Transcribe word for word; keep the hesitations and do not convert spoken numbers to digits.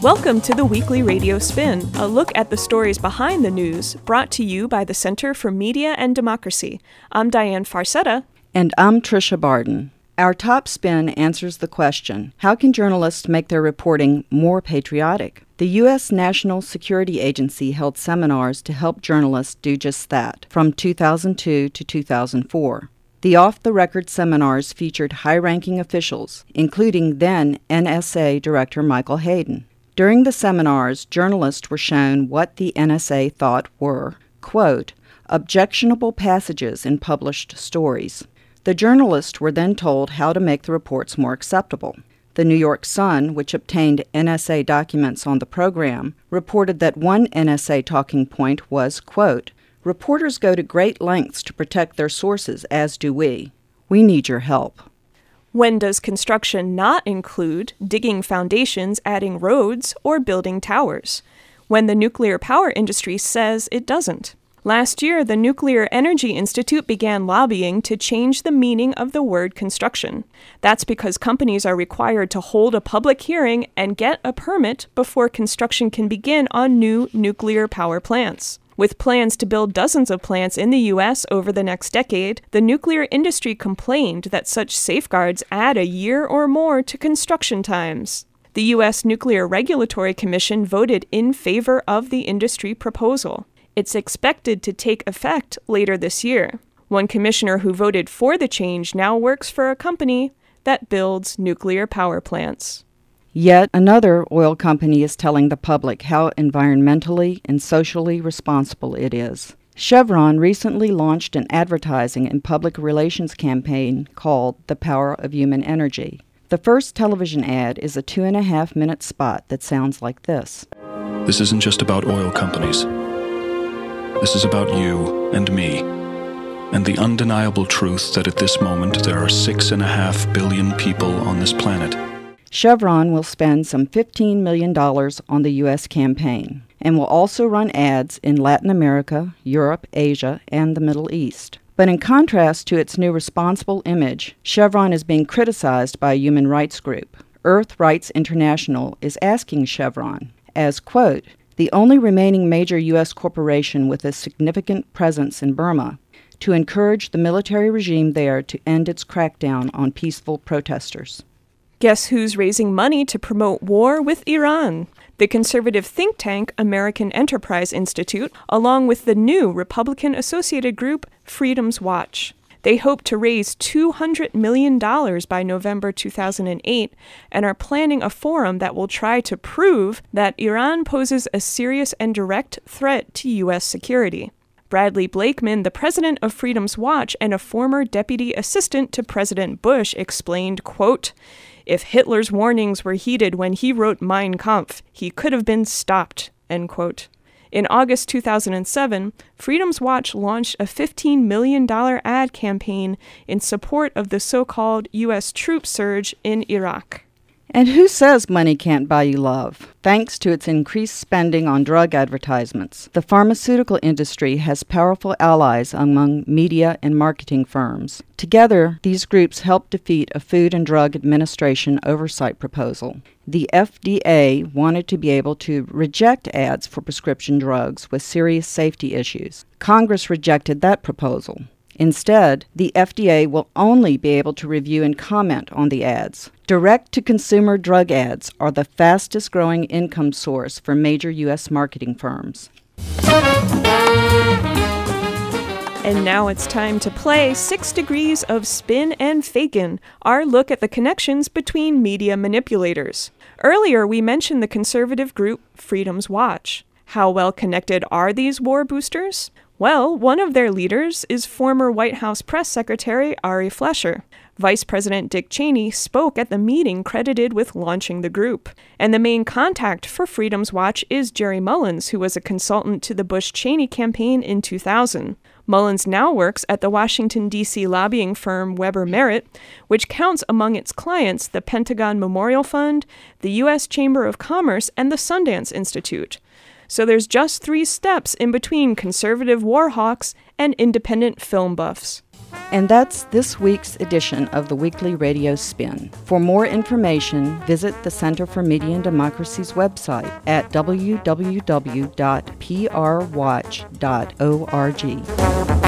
Welcome to the Weekly Radio Spin, a look at the stories behind the news, brought to you by the Center for Media and Democracy. I'm Diane Farcetta. And I'm Tricia Barden. Our top spin answers the question, how can journalists make their reporting more patriotic? The U S National Security Agency held seminars to help journalists do just that, from two thousand two to two thousand four. The off-the-record seminars featured high-ranking officials, including then N S A Director Michael Hayden. During the seminars, journalists were shown what the N S A thought were, quote, objectionable passages in published stories. The journalists were then told how to make the reports more acceptable. The New York Sun, which obtained N S A documents on the program, reported that one N S A talking point was, quote, reporters go to great lengths to protect their sources, as do we. We need your help. When does construction not include digging foundations, adding roads, or building towers? When the nuclear power industry says it doesn't. Last year, the Nuclear Energy Institute began lobbying to change the meaning of the word construction. That's because companies are required to hold a public hearing and get a permit before construction can begin on new nuclear power plants. With plans to build dozens of plants in the U S over the next decade, the nuclear industry complained that such safeguards add a year or more to construction times. The U S Nuclear Regulatory Commission voted in favor of the industry proposal. It's expected to take effect later this year. One commissioner who voted for the change now works for a company that builds nuclear power plants. Yet another oil company is telling the public how environmentally and socially responsible it is. Chevron recently launched an advertising and public relations campaign called The Power of Human Energy. The first television ad is a two and a half minute spot that sounds like this. This isn't just about oil companies. This is about you and me, and the undeniable truth that at this moment there are six and a half billion people on this planet. Chevron will spend some fifteen million dollars on the U S campaign and will also run ads in Latin America, Europe, Asia, and the Middle East. But in contrast to its new responsible image, Chevron is being criticized by a human rights group. Earth Rights International is asking Chevron, as, quote, the only remaining major U S corporation with a significant presence in Burma, to encourage the military regime there to end its crackdown on peaceful protesters. Guess who's raising money to promote war with Iran? The conservative think tank American Enterprise Institute, along with the new Republican-associated group Freedom's Watch. They hope to raise two hundred million dollars by November two thousand eight and are planning a forum that will try to prove that Iran poses a serious and direct threat to U S security. Bradley Blakeman, the president of Freedom's Watch and a former deputy assistant to President Bush, explained, quote, if Hitler's warnings were heeded when he wrote Mein Kampf, he could have been stopped, end quote. In August two thousand seven, Freedom's Watch launched a fifteen million dollars ad campaign in support of the so-called U S troop surge in Iraq. And who says money can't buy you love? Thanks to its increased spending on drug advertisements, the pharmaceutical industry has powerful allies among media and marketing firms. Together, these groups helped defeat a Food and Drug Administration oversight proposal. The F D A wanted to be able to reject ads for prescription drugs with serious safety issues. Congress rejected that proposal. Instead, the F D A will only be able to review and comment on the ads. Direct-to-consumer drug ads are the fastest-growing income source for major U S marketing firms. And now it's time to play Six Degrees of Spin and Fakin, our look at the connections between media manipulators. Earlier, we mentioned the conservative group Freedom's Watch. How well connected are these war boosters? Well, one of their leaders is former White House Press Secretary Ari Fleischer. Vice President Dick Cheney spoke at the meeting credited with launching the group. And the main contact for Freedom's Watch is Jerry Mullins, who was a consultant to the Bush-Cheney campaign in two thousand. Mullins now works at the Washington, D C lobbying firm Weber Merritt, which counts among its clients the Pentagon Memorial Fund, the U S Chamber of Commerce, and the Sundance Institute. So there's just three steps in between conservative war hawks and independent film buffs. And that's this week's edition of the Weekly Radio Spin. For more information, visit the Center for Media and Democracy's website at w w w dot p r watch dot org.